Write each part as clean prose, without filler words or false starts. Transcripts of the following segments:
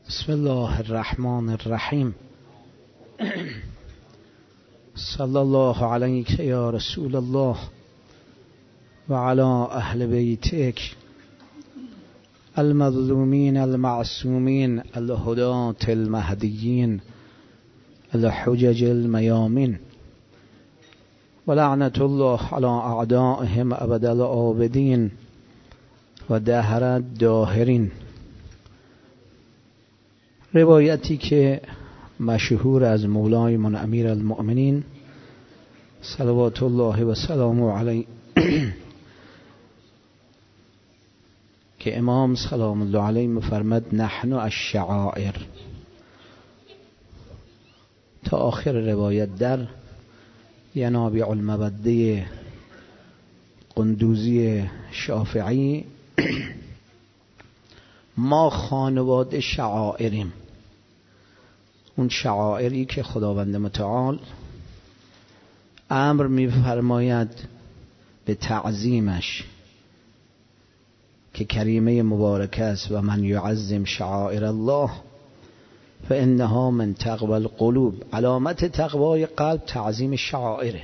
بسم الله الرحمن الرحیم. صلی الله علیک یا رسول الله و علی اهل بیتک المظلومین المعصومین الهداة المهدیین الحجج المیامین و لعنت الله علی اعدائهم ابد الآبدین و دهر الداهرین. روایتی که مشهور از مولای من امیر المؤمنین صلوات الله و سلامه علیه که امام سلام الله علیه مفرمد نحن الشعائر تا آخر روایت در ینابع المبده قندوزی شافعی ما خانواده شعائریم، اون شعائری که خداوند متعال امر می‌فرماید به تعظیمش که کریمه مبارک است و من یعظم شعائر الله فانها من تقوی القلوب. علامت تقوای قلب تعظیم شعائره.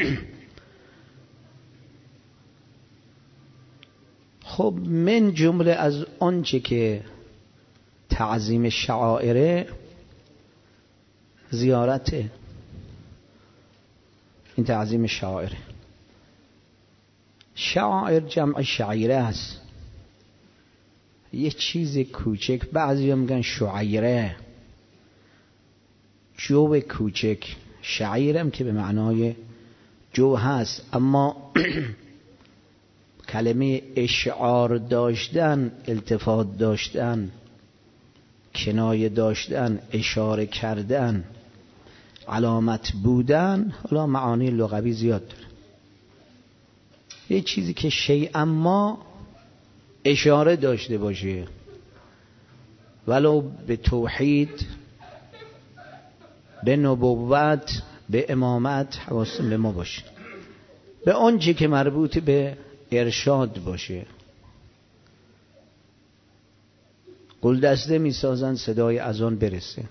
خب من جمله از آنچه که تعظیم شعائره زیارته. این تعظیم شعائره. شعائر جمع شعیره است، یه چیز کوچک. بعضی میگن شعیره، جو کوچک. شعیرم که به معنای جو هست، اما کلمه اشعار داشتن، التفات داشتن، کنایه داشتن، اشاره کردن، علامت بودن، حالا معانی لغوی زیاد داره. یه چیزی که شیء اما اشاره داشته باشه، ولو به توحید، به نبوت، به امامت حواستون به ما باشه، به آنچه که مربوط به ارشاد باشه. گلدسته میسازن صدای اذان برسه،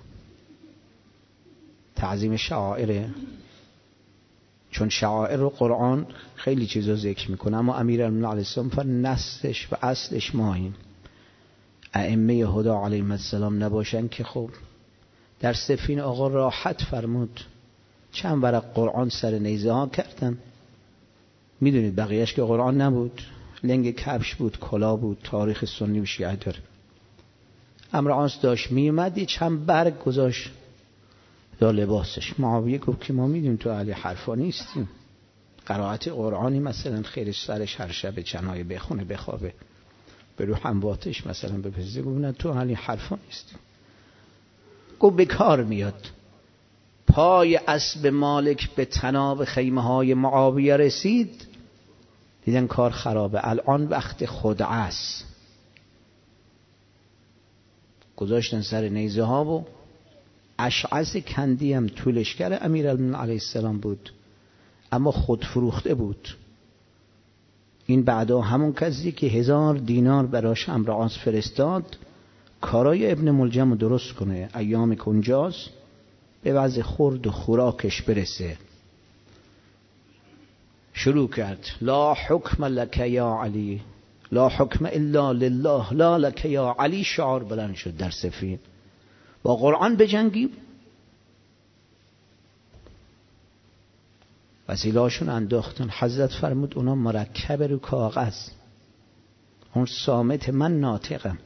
تعظیم شعائره. چون شعائر رو قرآن خیلی چیزا ذکر میکنه، اما امیرالمومنین علیه السلام نسلش و اصلش ماییم. ائمه هدا علیهم السلام نباشن که خب در سفینه آقا راحت فرمود چند ورق قرآن سر نیزه ها کردن. میدونید بقیهش که قرآن نبود، لنگ کفش بود، کلا بود. تاریخ سنی و شیعه داره. امر عاص داشت میومد، چند برگ گذاشت دا لباسش. معاویه گفت که ما میدونیم تو اهل حرفا نیستیم، قرائت قرآنی مثلا خیرش سرش هر شب چنایه بخونه بخوابه به روح امواتش مثلا بپزه. گفت نه تو اهل حرفا نیستیم. گفت به کار میاد. پای اسب مالک به تناب خیمه های معاویه رسید، دیدن کار خرابه، الان وقت خدعه است. گذاشتن سر نیزه ها و اشعث کندی هم طولشگر امیرالمومنین علیه السلام بود، اما خود فروخته بود. این بعدا همون کسی که 1000 دینار براش امر عاص فرستاد کارای ابن ملجم رو درست کنه، ایام کنجاز به وضع خورد و خوراکش برسه. شروع کرد لا حکم لک یا علی، لا حکم الا لله، لا لک یا علی. شعار بلند شد در سفین. با قرآن بجنگیم. وسیلهاشون انداختن. حضرت فرمود اونا مرکب رو کاغذ، اون صامت، من ناطقم.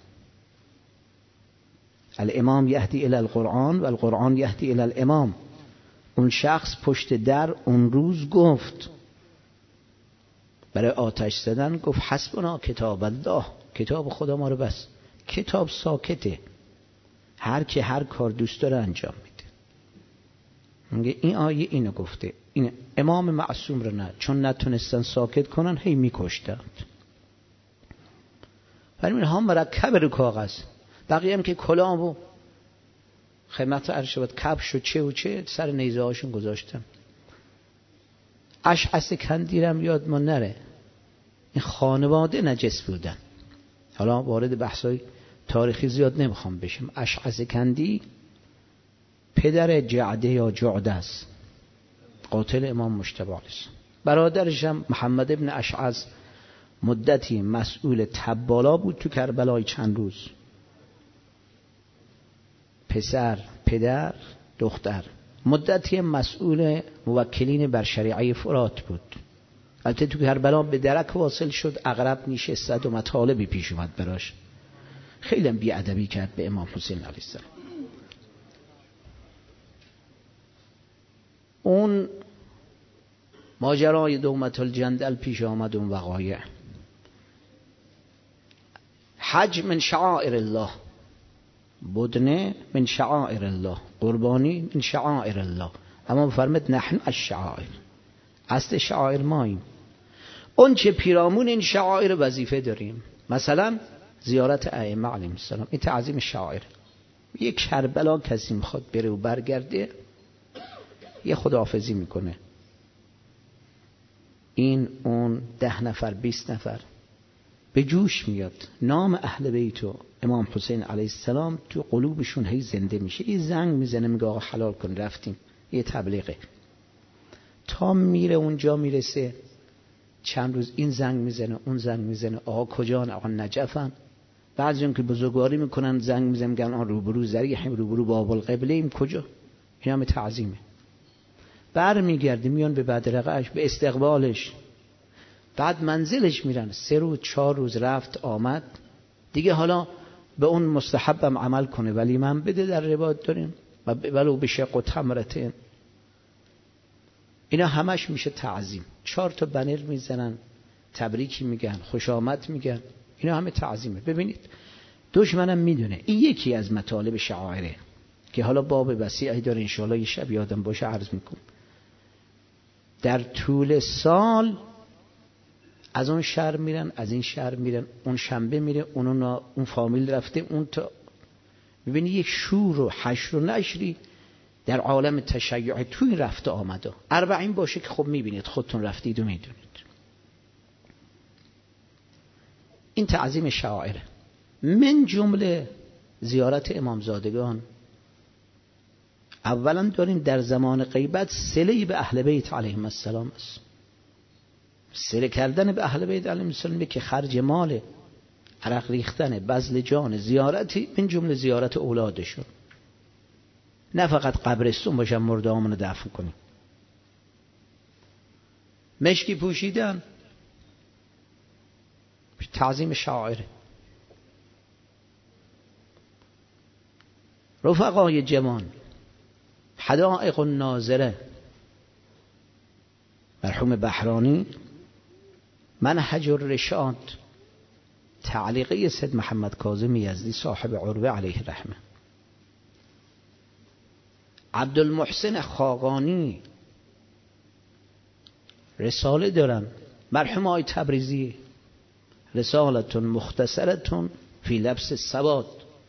الامام یهدی الی القرآن و القرآن یهدی الی الامام. اون شخص پشت در اون روز گفت برای آتش زدن، گفت حسبنا کتاب الله، کتاب خدا ما رو بس. کتاب ساکته، هر کی هر کار دوست داره انجام میده. میگه این آیه اینو گفته، این امام معصوم رو نه، چون نتونستن ساکت کنن هی میکشتند. ولی اینها مرکب رو کاغذ. بقیه هم که کلاه و خدمت عرض شد کفش و چه و چه سر نیزه هاشون گذاشتن. اشعث کندیرم یاد ما نره، این خانواده نجس بودن. حالا وارد بحثای تاریخی زیاد نمیخوام بشم. اشعث کندی پدر جعده یا جعده است، قاتل امام مجتبی علیه السلام. برادرش هم محمد ابن اشعث مدتی مسئول تبالا بود تو کربلای چند روز. پسر، پدر، دختر. مدتی مسئول موکلین بر شریعه فرات بود. البته تو کربلا به درک واصل شد، عقرب نشست و مطالبی پیش اومد براش. خیلی هم بی‌ادبی کرد به امام حسین علیه السلام. اون ماجرای دومة الجندل پیش آمد. اون وقایع حج من شعائر الله، بدنه من شعائر الله، قربانی من شعائر الله. اما فرمود نحن الشعائر، اصل شعائر ماییم. اون چه پیرامون این شعائر وظیفه داریم. مثلا زیارت ائمه علیهم السلام، این تعظیم شعائر. یک کربلا کسی میخواد بره و برگرده، یه خداحافظی میکنه، این اون 10 نفر 20 نفر به جوش میاد، نام اهل بیت و امام حسین علیه السلام تو قلوبشون هی زنده میشه. یه زنگ میزنه میگه آقا حلال کن، رفتیم یه تبلیغه. تا میره اونجا میرسه چند روز این زنگ میزنه اون زنگ میزنه، آقا کجان؟ آقا نجفن. بعضیون که بزرگواری میکنن زنگ میزنن میگن آن روبرو ذریحیم، روبرو باب القبله ایم. کجا؟ این همه تعظیمه. بر میگرده میان به بدرقهش، به استقبالش. بعد منزلش میرن 3 روز 4 روز رفت آمد دیگه. حالا به اون مستحبم عمل کنه، ولی من بده در روایت داریم ولو به شق و تمرتين. اینا همش میشه تعظیم. 4 تا بنر میزنن، تبریکی میگن، خوش آمد میگن. اینا همه تعظیمه. ببینید دشمنم میدونه این یکی از مطالب شعائره که حالا باب وسیعی داره، انشاءالله یه شب یادم باشه عرض میکنم. در طول سال از اون شهر میرن، از این شهر میرن، اون شنبه میره، اون فامیل رفته، اون تا ببینی یک شور و حشر و نشری در عالم تشیع تو این رفته آمده. 40 باشه که خب میبینید، خودتون رفتید و میدونید. این تعظیم شعائر. من جمله زیارت امامزادگان، اولا داریم در زمان غیبت صله‌ای به اهل بیت علیهم السلام است. صله کردن به اهل بیت علیهم السلام که خرج مال، عرق ریختن، بذل جان، زیارتی من جمله زیارت اولادشون. نه فقط قبرستون باشن مردهامون رو دفن کنیم. مشکی پوشیدن تعظیم شاعره. رفقای جوان، حدائق الناظره، مرحوم بحرانی، منهج الرشاد، تعلیقه سید محمد کاظم یزدی صاحب عروه علیه الرحمه، عبدالمحسن خاقانی رساله دارن، مرحوم آقای تبریزی رسالتون مختصرتون فی لبس السواد،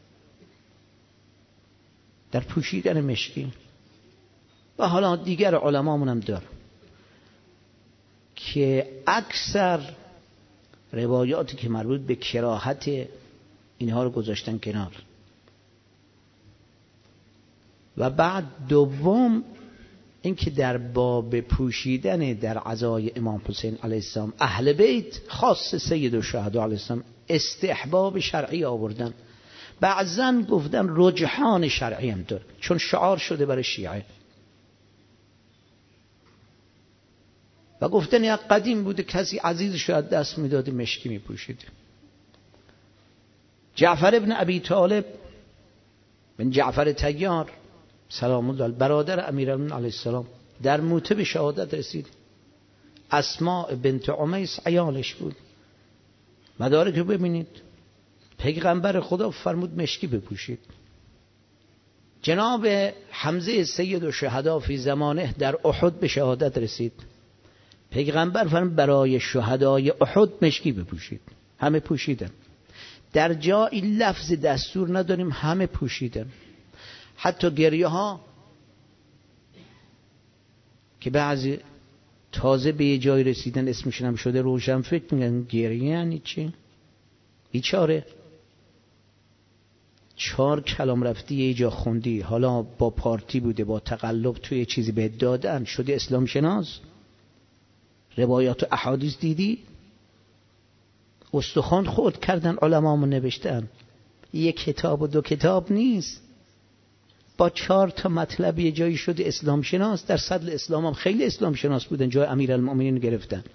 در پوشیدن مشکی. و حالا دیگر علمامون هم دارن که اکثر روایاتی که مربوط به کراهت اینها رو گذاشتن کنار. و بعد دوم این که در باب پوشیدن در عزای امام حسین علیه السلام اهل بیت خاص سید الشهدا علیه السلام استحباب شرعی آوردن، بعضن گفتن رجحان شرعی هم داره، چون شعار شده برای شیعه. و گفتن یک قدیم بوده کسی عزیز شاید دست میداده مشکی میپوشیده. جعفر ابن ابی طالب بن جعفر طیار سلام الله برادر امیرالمومنین علیه السلام در موته به شهادت رسید. اسماء بنت عمیس عیالش بود. مدارک رو ببینید، پیغمبر خدا فرمود مشکی بپوشید. جناب حمزه سید الشهدا فی زمانه در احد به شهادت رسید. پیغمبر فرمود برای شهدای احد مشکی بپوشید. همه پوشیدن. در جایی لفظ دستور نداریم، همه پوشیدن. حتی گریه ها که بعضی تازه به یه جای رسیدن اسمشون هم شده روشن فکر میگن گریه یعنی چی؟ بیچاره. 4 کلام رفتی یه جا خوندی، حالا با پارتی بوده، با تقلب توی چیزی بهت دادن، شدی اسلام شناس، روایات و احادیث دیدی، استخوان خود کردن علمامون نوشتن. یک کتاب و 2 کتاب نیست، با 4 تا مطلب یه جایی شده اسلام شناس. در صدر اسلام هم خیلی اسلام شناس بودن، جای امیرالمؤمنین گرفتن.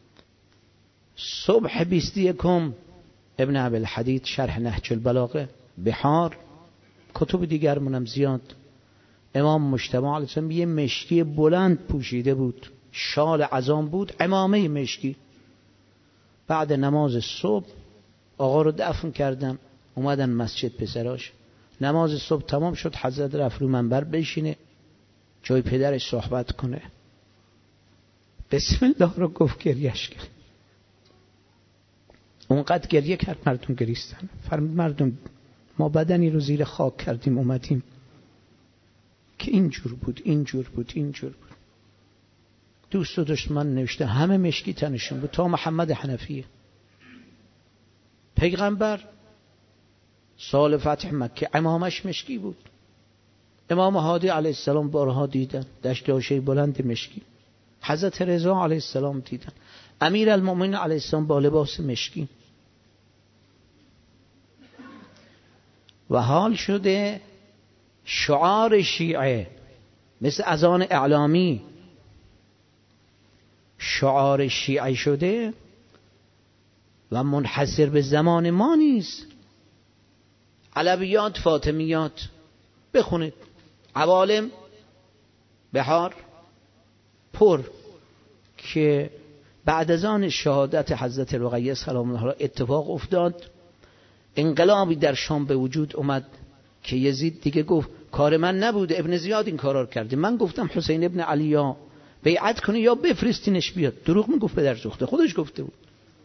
صبح 21 ابن ابوالحدید شرح نهج البلاغه، بحار، کتب دیگرمونم زیاد. امام مجتبی علیه السلام یه مشکی بلند پوشیده بود، شال عظام بود، عمامه مشکی. بعد نماز صبح آقا رو دفن کردن، اومدن مسجد پسراش. نماز صبح تمام شد، حضرت رفت رو منبر بشینه جای پدرش صحبت کنه. بسم الله رو گفت، گریش کرد. اونقدر گریه کرد مردم گریستن. فرمود مردم ما بدنی رو زیر خاک کردیم اومدیم که اینجور بود اینجور بود اینجور بود. دوست و دشمن نوشته، همه مشکی تنشون بود تا محمد حنفیه. پیغمبر سال فتح مکه عمامش مشکی بود. امام هادی علیه السلام بارها دیدن دشت آشه بلند مشکی. حضرت رضا علیه السلام دیدن. امیر المؤمنین علیه السلام با لباس مشکی. و حال شده شعار شیعه مثل اذان اعلامی شعار شیعه شده و منحصر به زمان ما نیست. علویات، فاطمیات بخونید، عوالم، بحار پر که بعد از آن شهادت حضرت رقیه سلام الله علیها اتفاق افتاد. انقلابی در شام به وجود اومد که یزید دیگه گفت کار من نبوده، ابن زیاد این کارا کرده. من گفتم حسین ابن علی یا بیعت کنه یا بفرستینش بیاد. دروغ میگفت پدر سوخته، خودش گفته بود.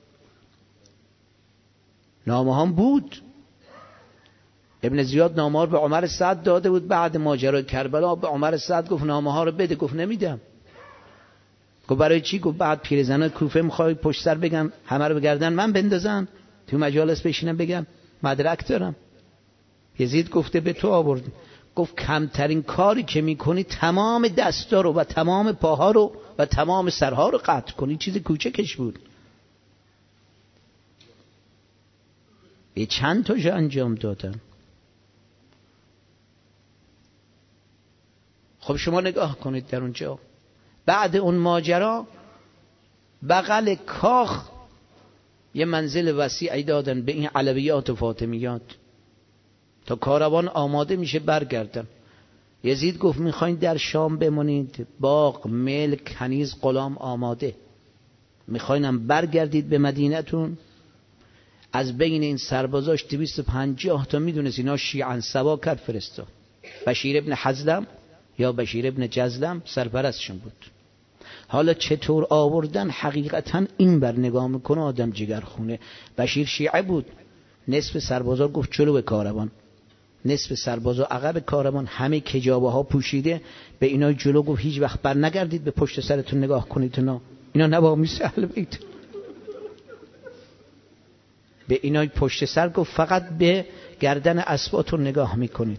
نامه هم بود. ابن زیاد نامه ها رو به عمر سعد داده بود. بعد ماجرای کربلا به عمر سعد گفت نامه ها رو بده. گفت نمیدم. گفت برای چی؟ گفت بعد پیرزنای کوفه میخوای پشت سر بگم همه رو بگردن من بندازن تو مجالس بشینم بگم مدرک دارم. یزید گفته به تو آورد. گفت کمترین کاری که میکنی تمام دستا رو و تمام پاها رو و تمام سرها رو قطع کنی. چیز کوچکش بود. به چند تاش انجام دادن. خب شما نگاه کنید در اونجا بعد اون ماجرا بغل کاخ یه منزل وسیعی دادن به این علویات و فاطمیات تا کاروان آماده میشه برگردن. یزید گفت میخواین در شام بمونید، باغ، ملک، کنیز، غلام آماده، میخواینم برگردید به مدینتون. از بین این سربازاش 250 تا میدونست اینا شیعن سوا کرد فرستاد. بشیر ابن حزلم یا بشیر ابن جزلم سرپرستشون بود. حالا چطور آوردن؟ حقیقتا این بر نگاه میکنه آدم جگر خونه. بشیر شیعه بود. نصف سربازا گفت جلو به کاروان، نصف سربازا عقب کاروان، همه کجابه ها پوشیده. به اینا جلو گفت هیچ وقت بر نگردید به پشت سرتون نگاه کنید. اینا نوامیس اهل بیت. به اینا پشت سر گفت فقط به گردن اسباتون نگاه میکنید.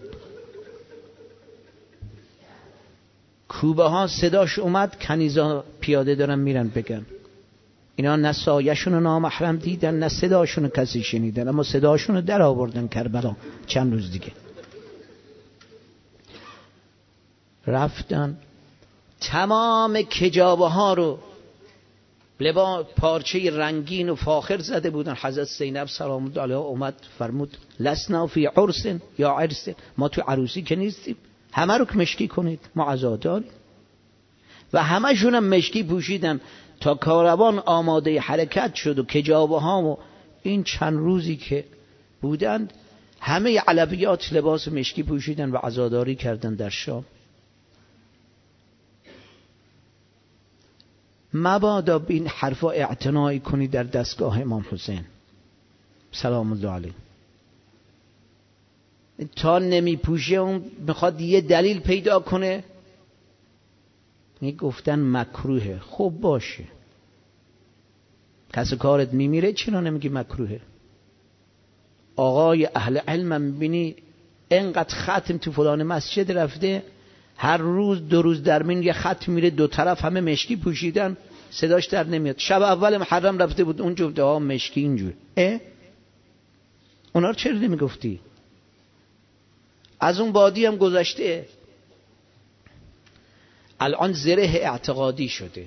کوبه ها صداش اومد، کنیزا پیاده دارن میرن بگن. اینا نه سایه‌شون نامحرم دیدن نه صداشون کسی شنیدن، اما صداشون در آوردن کربلا. چند روز دیگه رفتن تمام کجابه ها رو لباس پارچه رنگین و فاخر زده بودن. حضرت زینب سلام الله علیها اومد فرمود لسنا فی عرس یا عرس، ما تو عروسی که نیستیم، همه رو مشکی کنید، ما عزادار. و همه شون هم مشکی پوشیدن تا کاروان آماده حرکت شد و کجابه ها و این چند روزی که بودند همه علویات لباس مشکی پوشیدن و عزاداری کردن در شام. مبادا به این حرفا اعتنایی کنی در دستگاه امام حسین سلام الله علیه. تا نمی پوشه اون میخواد یه دلیل پیدا کنه. گفتن مکروهه. خب باشه، کس کارت میمیره چرا نمیگی مکروهه؟ آقای اهل علم میبینی اینقدر ختم تو فلان مسجد رفته، هر روز 2 روز در میون یه ختم میره، 2 طرف همه مشکی پوشیدن، صداش در نمیاد. شب اول محرم رفته بود اون جفته ها مشکی اینجور. اونا رو چرا نمیگفتی؟ از اون بادی هم گذشته، الان زره اعتقادی شده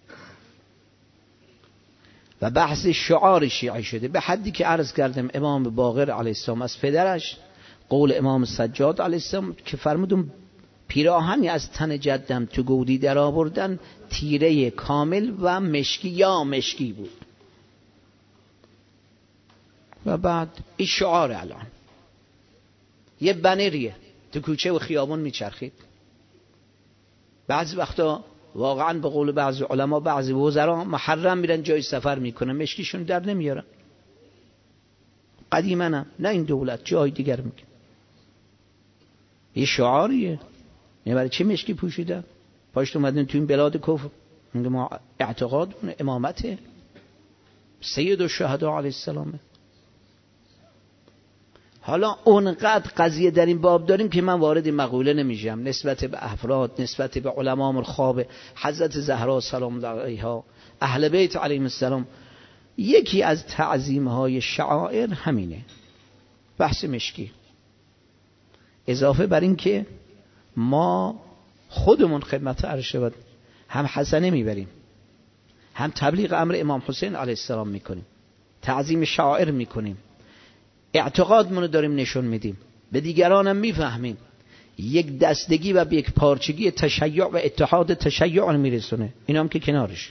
و بحث شعار شیعی شده، به حدی که عرض کردم امام باقر علیه السلام از پدرش قول امام سجاد علیه السلام که فرمودم پیراهنی از تن جدم تو گودی در آوردن، تیره کامل و مشکی یا مشکی بود. و بعد این شعار الان یه بنریه تو کوچه و خیابون میچرخید. بعضی وقتا واقعا به قول بعضی علما بعضی وزرا محرم میرن جای سفر میکنن مشکیشون در نمیارن. قدیما نه این دولت جای دیگر میگه یه شعاریه، نه برای چه مشکی پوشیدن؟ پاشت اومدن تو این بلاد کفر میگه ما اعتقاد امامته سید الشهدا علیه السلام. حالا اونقدر قضیه در این باب داریم که من وارد مقوله نمیشم نسبت به افراد، نسبت به علما مرخاب حضرت زهرا سلام الله علیها، اهل بیت علیهم السلام. یکی از تعظیم‌های شعائر همینه، بحث مشکی. اضافه بر این که ما خودمون خدمت عرش شود هم حسنه میبریم، هم تبلیغ امر امام حسین علیه السلام میکنیم، تعظیم شعائر میکنیم، اعتقادمون رو داریم نشون میدیم، به دیگرانم میفهمیم. یک دستگی و یک پارچگی تشیع و اتحاد تشیع رو میرسونه. اینا هم که کنارش.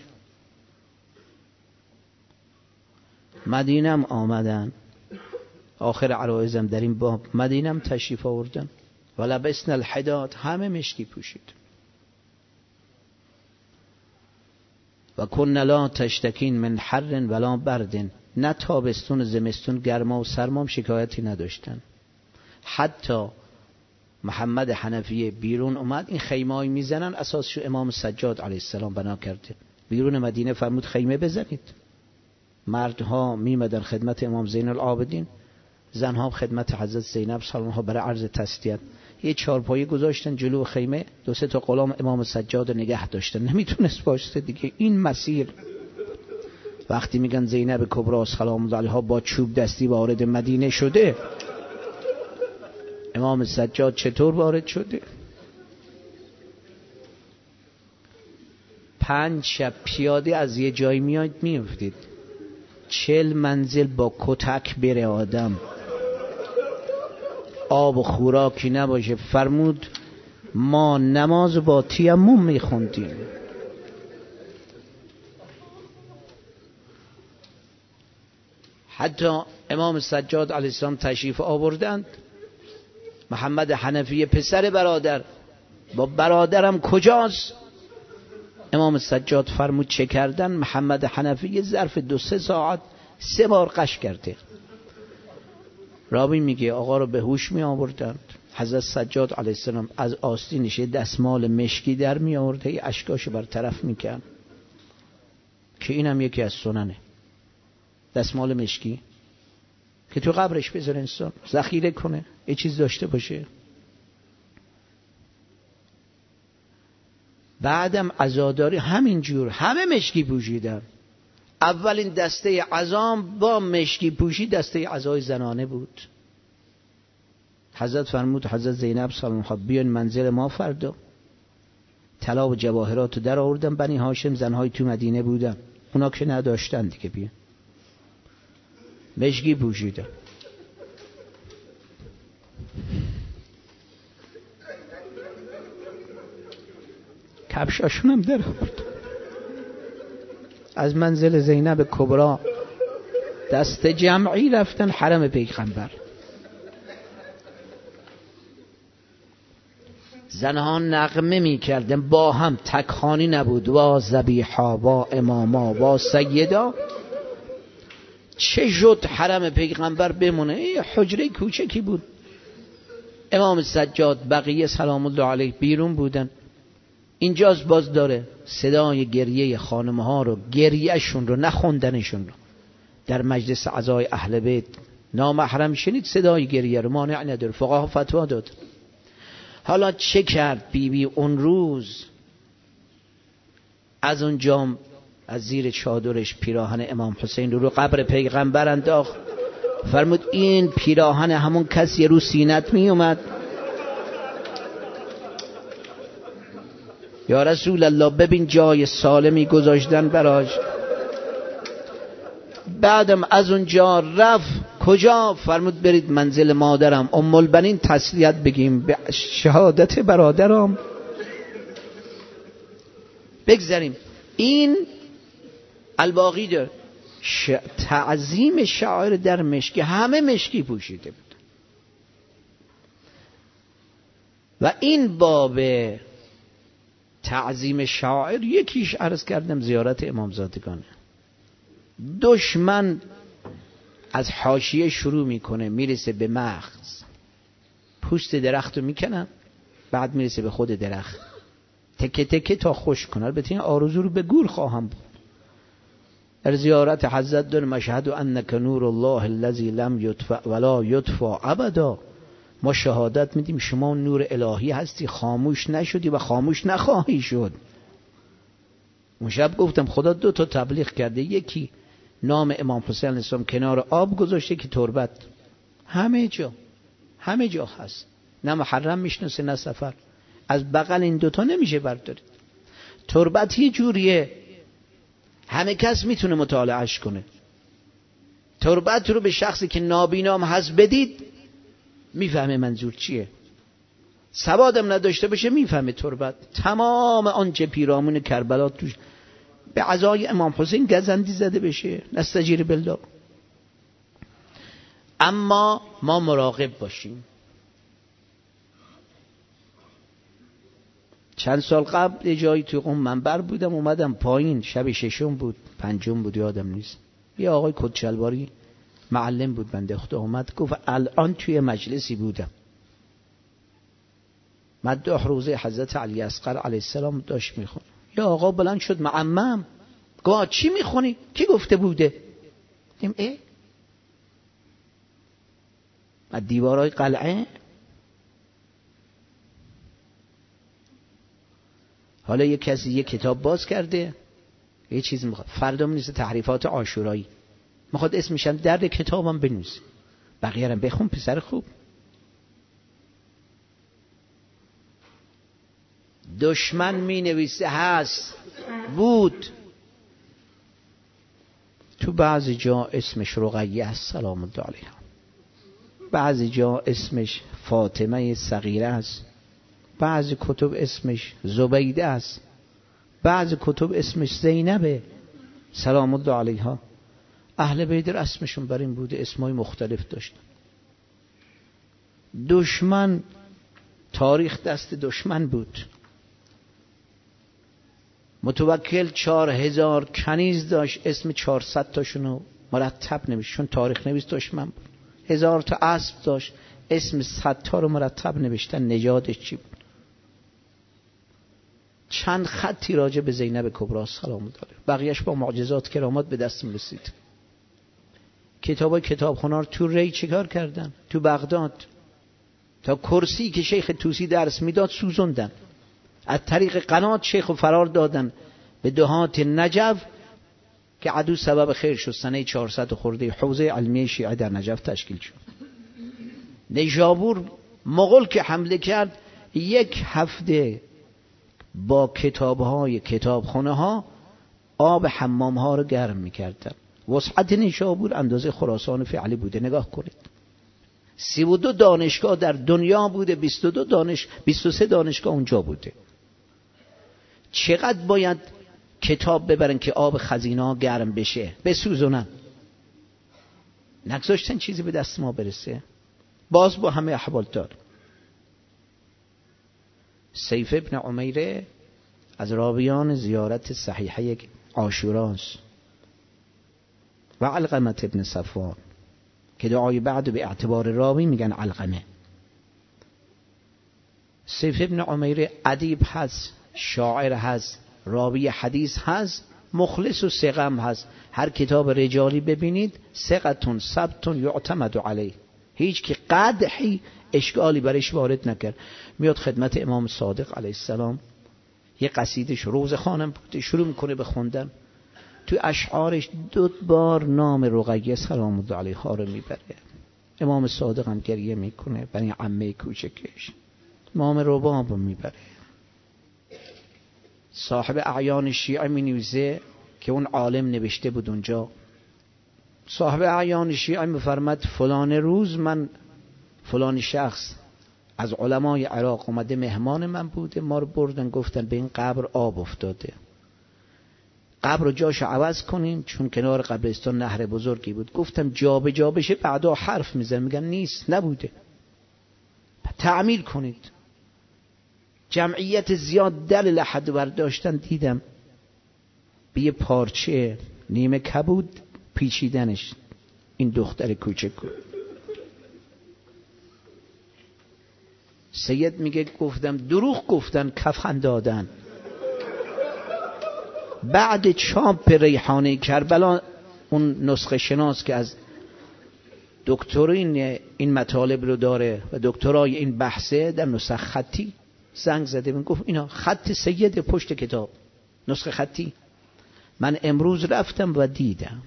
مدینم آمدن، آخر عرایزم در این باب مدینم تشریف آوردن و لبسن الحداد، همه مشکی پوشید. و کن لا تشتکین من حر ولا بردن، نه تابستون زمستون گرما و سرمام شکایتی نداشتن. حتی محمد حنفیه بیرون اومد، این خیمه‌ای میزنن اساسشو امام سجاد علیه السلام بنا کرده، بیرون مدینه فرمود خیمه بزنید. مردها میمدن خدمت امام زین العابدین، زنها خدمت حضرت زینب سلام الله برای عرض تسلیت. یه چارپایه گذاشتن جلو خیمه، 2-3 تا غلام امام سجاد نگه داشتن، نمیتونست باشه دیگه. این مسیر وقتی میگن زینب کبرا سلام الله علیها با چوب دستی وارد مدینه شده، امام سجاد چطور وارد شده؟ 5 شب پیاده از یه جای میاد میافتید، 40 منزل با کتک بره آدم، آب و خوراکی نباشه. فرمود ما نماز با تیمم میخوندیم. حتی امام سجاد علیه السلام تشریف آوردند، محمد حنفیه پسر برادر با برادرم کجاست؟ امام سجاد فرمود چه کردن؟ محمد حنفیه ظرف 2-3 ساعت 3 بار قش کرده. راوی میگه آقا رو به هوش می آوردند. حضرت سجاد علیه السلام از آستینش دستمال مشکی در می آورد، هی اشکاشو برطرف میکرد، که اینم یکی از سننه. دستمال مشکی که تو قبرش بذاره انسان ذخیره کنه، یه چیز داشته باشه. بعدم عزاداری همینجور همه مشکی پوشیدن. اولین دسته عزام با مشکی پوشی دسته عزای زنانه بود. حضرت فرمود حضرت زینب سلام الله بیان منزل ما فردا، طلا و جواهرات در آوردن. بنی هاشم زنهای تو مدینه بودن، اونا که نداشتن دیگه، بیان مشکی پوشیدن. کفشاشون هم در آورد. از منزل زینب کبرا دست جمعی رفتن حرم پیغمبر. زنها نغمه می کردن با هم، تکخانی نبود، با ذبیحا با اماما با سیدا. چه شد حرم پیغمبر بمونه؟ یه حجره کوچکی بود. امام سجاد بقیه سلام الله علیه بیرون بودن. اینجاست باز داره صدای گریه خانمها رو، گریهشون رو، نخوندنشون رو در مجلس عزای اهل بیت نامحرم شنید صدای گریه رو، مانع نداره، فقها فتوا داد. حالا چه کرد بیبی اون روز؟ از اونجا از زیر چادرش پیراهن امام حسین رو قبر پیغمبر انداخت، فرمود این پیراهن همون کسی رو سینت می اومد؟ یا رسول الله ببین جای سالمی گذاشتن براش. بعدم از اونجا رفت کجا؟ فرمود برید منزل مادرم ام البنین تسلیت بگیم به شهادت برادرم. بگذاریم این الباقی داره تعظیم شاعر در مشکی، همه مشکی پوشیده بود. و این باب تعظیم شاعر یکیش عرض کردم زیارت امامزادگانه. دشمن از حاشیه شروع میکنه میرسه به مغز، پوست درخت رو میکنن، بعد میرسه به خود درخت، تکه تکه تا خوش کنه. البته این آرزو رو به گور خواهم بود. در زیارت حضرت دون مشهد انک نور الله الذی لم یطفأ ولا یطفأ ابدا، ما شهادت میدیم شما نور الهی هستی، خاموش نشدی و خاموش نخواهی شد. اون شب گفتم خدا 2 تا تبلیغ کرده، یکی نام امام حسین علیه السلام کنار آب گذاشته که تربت همه جا هست، نه محرم میشناسه نه سفر، از بغل این 2 تا نمیشه بردارید. تربت یه جوریه همه کس میتونه مطالعهش کنه. تربت رو به شخصی که نابینام هست بدید میفهمه منظور چیه، سوادم نداشته باشه میفهمه. تربت تمام آنچه پیرامون کربلا توش به عزای امام حسین گزندی زده بشه، نستجیر بالله. اما ما مراقب باشیم. چند سال قبل یه جایی توی اون منبر بودم، اومدم پایین، شب 6 بود 5 بود یادم نیست، یه آقای کتشلواری معلم بود بنده خدا اومد گفت الان توی مجلسی بودم مدح روزه حضرت علی اصغر علیه السلام داشت میخون. یه آقا بلند شد معمم گفت چی میخونی؟ کی گفته بوده؟ گفتم از دیوارای قلعه. حالا یه کسی یه کتاب باز کرده یه چیز میخواد، فردا می‌نویسه تحریفات عاشورایی، میخواد اسمشم در کتابم بنویسه، بقیه رو بخون پسر خوب. دشمن می نویسه هست بود. تو بعضی جا اسمش رقیه است سلام الله علیها، بعضی جا اسمش فاطمه صغیره است، بعضی کتب اسمش زبیده است، بعضی کتب اسمش زینبه سلام الله علیها. اهل بیت اسمشون بر این بوده، اسمای مختلف داشتن. دشمن تاریخ دست دشمن بود. متوکل 4000 کنیز داشت، اسم 400 تاشونو مرتب نوشت، چون تاریخ نویس دشمن بود. 1000 تا اسب داشت، اسم 100 تا رو مرتب نوشتن نژادش چی بود. چند خطی راجع به زینب کبری سلام الله علیها، بقیه‌اش با معجزات کرامات به دست رسید. کتابای کتابخونا رو تو ری چیکار کردن؟ تو بغداد تا کرسی که شیخ طوسی درس میداد سوزوندن، از طریق قنات شیخ فرار دادن به دهات نجف که عدو سبب خیر شد. سنه 400 خورده حوزه علمیه شیعه در نجف تشکیل شد. نیشابور مغول که حمله کرد 1 هفته با کتابهای کتابخانه ها آب حمام ها رو گرم میکردن. وسعت نیشابور اندازه خراسان فعلی بوده. نگاه کنید 32 دانشگاه در دنیا بوده، 23 دانشگاه اونجا بوده. چقدر باید کتاب ببرن که آب خزینه ها گرم بشه بسوزونن؟ نگذاشتن چیزی به دست ما برسه. باز با همه احوال دار. سیف ابن عمیره از راویان زیارت صحیحه عاشوراست و علقمه ابن صفوان که دعای بعد به اعتبار راوی میگن علقمه. سیف ابن عمیره ادیب هست، شاعر هست، راوی حدیث هست، مخلص و ثقم هست. هر کتاب رجالی ببینید ثقتون ثبتون یعتمد علیه، هیچ که قدحی اشکالی برش وارد نکرد. میاد خدمت امام صادق علیه السلام، یه قصیدش روزخوانم بوده، شروع میکنه به خوندن، تو اشعارش 2 بار نام رقیه سلام الله علیها رو میبره. امام صادق هم گریه میکنه برای عمه کوچکش، نام رباب رو میبره. صاحب اعیان شیعه می نویسه که اون عالم نوشته بود اونجا، صاحب اعیان شیعه میفرماد فلان روز من فلان شخص از علمای عراق اومده مهمان من بوده، ما رو بردن گفتن به این قبر آب افتاده، قبر رو جاش عوض کنیم چون کنار قبرستان نهر بزرگی بود. گفتم جا به جا بشه، بعدا حرف میزن میگن نیست نبوده، تعمیر کنید. جمعیت زیاد دل لحد برداشتن، دیدم به یه پارچه نیمه کبود پیچیدنش این دختر کوچک. سید میگه گفتم دروغ گفتن، کفن دادن. بعد چاپ ریحانه کربلا اون نسخه شناس که از دکترین این مطالب رو داره و دکترای این بحثه در نسخه خطی زنگ زده من گفت اینا خط سید پشت کتاب، نسخه خطی. من امروز رفتم و دیدم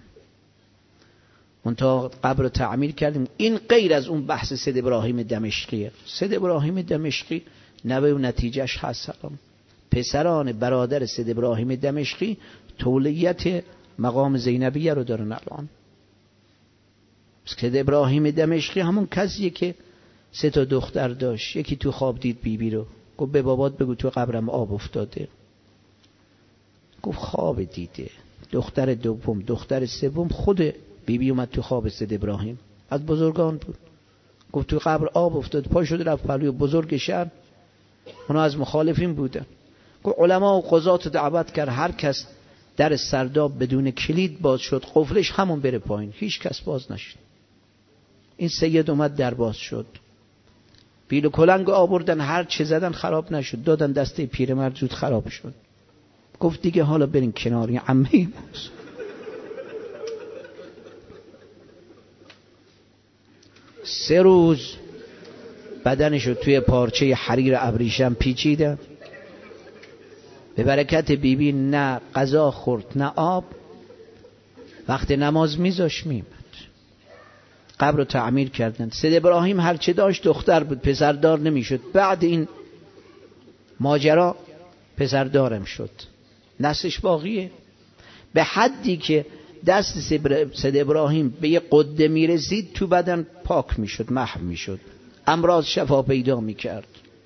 منتها قبر رو تعمیر کردیم. این غیر از اون بحث سید ابراهیم دمشقیه. سید ابراهیم دمشقی نوه و نتیجهش هست. پسران برادر سید ابراهیم دمشقی تولیت مقام زینبیه رو دارن الان. سید ابراهیم دمشقی همون کسیه که 3 دختر داشت، یکی تو خواب دید بیبی رو، گفت به بابات بگو تو قبرم آب افتاده. گفت خواب دیده. دختر دوم دختر سوم خود بیبی اومد تو خواب سید ابراهیم، از بزرگان بود، گفت تو قبر آب افتاد. پا شد رفت پلوی بزرگ شهر، اونا از مخالفین بودن. گفت علما و قضات دعوت کرد، هر کس در سرداب بدون کلید باز شد قفلش همون بره پایین. هیچ کس باز نشد. این سید اومد در باز شد، بیل و کلنگ آوردن، هر چه زدن خراب نشد، دادن دسته پیرمرد، زود خراب شد. گفت دیگه حالا برین کنار، این عمه ای بود. 3 روز بدنشو توی پارچه حریر ابریشم پیچیدن. به برکت بیبی نه غذا خورد نه آب، وقت نماز میذاش میمد. قبر رو تعمیر کردن. سید ابراهیم هرچه داشت دختر بود، پسردار نمیشد. بعد این ماجرا پسردارم شد، نسلش باقیه. به حدی که دست سید ابراهیم به یه قده میرسید تو بدن پاک میشد، محو میشد، امراض شفا پیدا میکرد.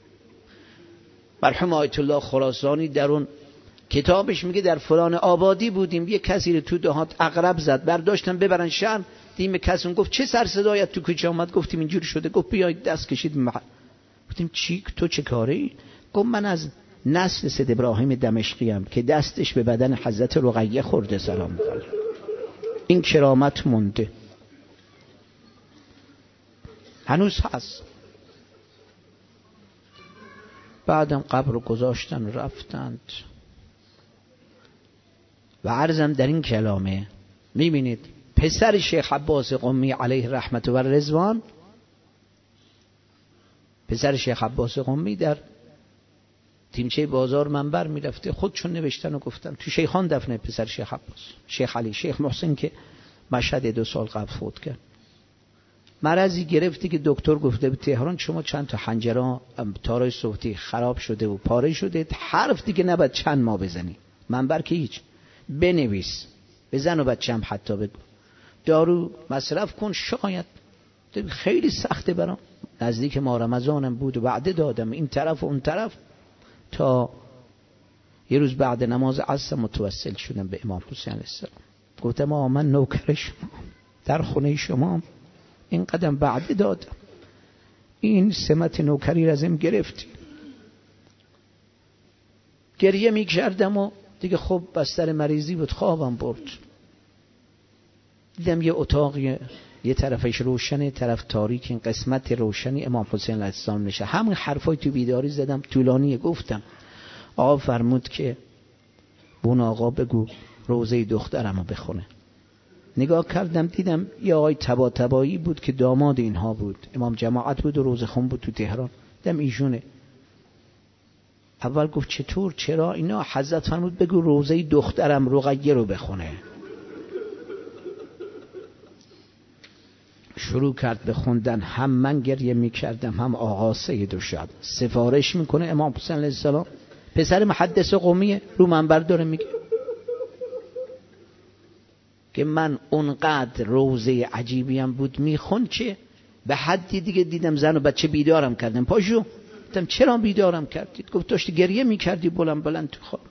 مرحوم آیت الله خراسانی در اون کتابش میگه در فلان آبادی بودیم، یه کسی رو تو دهات عقرب زد، برداشتن ببرن شهر. دیم کسی اون گفت چه سر صدایت تو کوچه اومد؟ گفتیم اینجوری شده. گفت بیاید دست کشید. گفتیم چی تو چه کاری؟ گفت من از نسل سید ابراهیم دمشقی ام که دستش به بدن حضرت رقیه خورده سلام علیه. این کرامت مونده، هنوز هست. بعدم قبر رو گذاشتن رفتند. و عرضم در این کلامه میبینید پسر شیخ عباس قمی علیه رحمت و رضوان، پسر شیخ عباس قمی در تیمچه بازار منبر میرفته، خودشون نوشتن و گفتن تو شیخان دفنه پسر شیخ عباس، شیخ علی، شیخ محسن که مشهد 2 سال قبل فوت کرد. مرضی گرفتی که دکتر گفته به تهران شما چند تا حنجره تارای صوتی خراب شده و پاره شده، حرف دیگه نباید چند ماه بزنی، منبر که هیچ، بنویس بزن و بچم حتی بگو، دارو مصرف کن. شاید خیلی سخته برام، نزدیک ما رمضانم بود و وعده دادم این طرف و اون طرف، تا یه روز بعد نماز عصر متوسل شدم به امام حسین علیه السلام، گفتم من نوکر شما در خونه شما، این قدم وعده دادم، این سمت نوکری را ازم گرفتی. گریه می کردم و دیگه خب بستر مریضی بود، خوابم برد. دیدم یه اتاقی، یه طرفش روشنه، طرف تاریک، این قسمت روشنی امام حسین علیه السلام نشه. همین حرفای تو بیداری زدم، طولانیه. گفتم آقا فرمود که بون آقا بگو روزه دخترمو بخونه. نگاه کردم دیدم یه آقای طباطبایی بود که داماد اینها بود، امام جماعت بود و روزه خون بود تو تهران. دیدم ایشونه. اول گفت چطور چرا اینا؟ حضرت فرمود بگو روزه دخترم رقیه رو بخونه. شروع کرد به خوندن. هم من گریه میکردم هم آقا سید شب سفارش میکنه امام حسین علیه السلام، پسر محدث قومیه، رو منبر داره میگه که من اونقدر روزه عجیبیم بود میخون که به حدی دیگه دیدم زن و بچه بیدارم کردم. پاشو. گفتم چرا بیدارم کردید؟ گفت داشتی گریه میکردی بلند بلند تو خواب.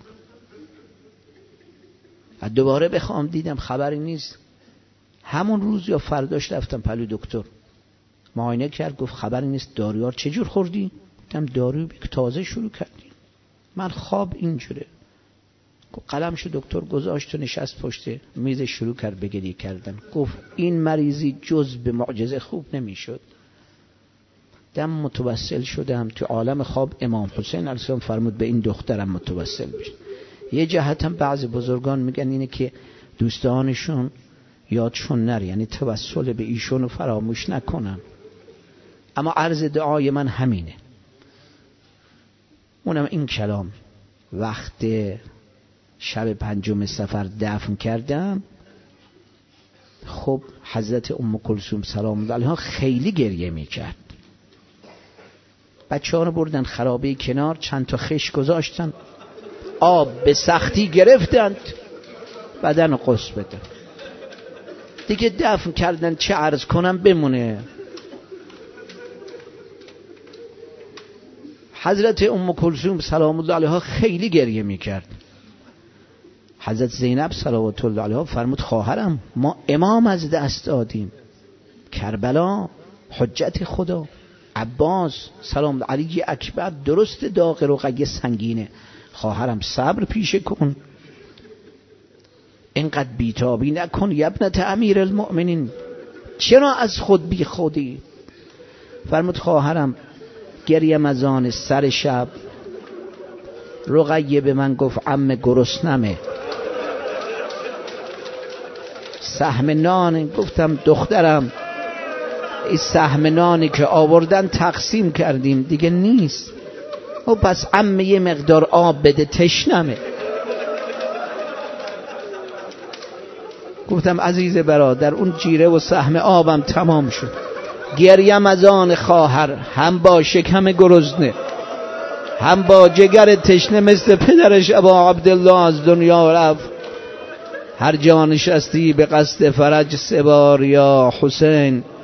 و دوباره بخوام دیدم خبری نیست. همون روز یا فرداش رفتم پلو دکتر، معاینه کرد، گفت خبری نیست. داروها چجور خوردی؟ گفتم داروی که تازه شروع کردی. من خواب اینجوره. قلمشو دکتر گذاشت و نشست پشت میز، شروع کرد به گریه کردن. گفت این مریضی جز به معجزه خوب نمیشد. دم متوسل شدم تو عالم خواب. امام حسین علیه السلام فرمود به این دخترم متوسل بشه. یه جهت هم بعضی بزرگان میگن اینه که دوستانشون یادشون نره، یعنی توسل به ایشون رو فراموش نکنن. اما عرض دعای من همینه. اونم این کلام. وقت شب 5 صفر دفن کردم، خب حضرت ام کلثوم سلام الله علیها خیلی گریه میکرد. بچه ها رو بردن خرابه کنار، چند تا خش گذاشتن، آب به سختی گرفتند، بدن رو قص بدن دیگه. دفن کردن چه عرض کنم بمونه. حضرت ام کلثوم سلام الله علیها خیلی گریه میکرد. حضرت زینب صلوات الله علیها فرمود خواهرم ما امام از دست دادیم، کربلا حجت خدا، عباس سلام علی اکبر، درست داغ رقیه سنگینه، خواهرم صبر پیشه کن، اینقدر بیتابی نکن ابنت امیر المؤمنین، چرا از خود بی خودی؟ فرمود خواهرم گریم از آن سر شب رقیه به من گفت عم گرسنمه، سهم نان. گفتم دخترم این سهم نانی که آوردن تقسیم کردیم دیگه نیست. و پس عم یه مقدار آب بده تشنمه. گفتم عزیز برادر اون جیره و سهم آبم تمام شد. گریم از آن خواهر هم با شکم گرسنه هم با جگر تشنه، مثل پدرش ابا عبدالله از دنیا رفت. هر جا نشستی به قصد فرج سبار یا حسین،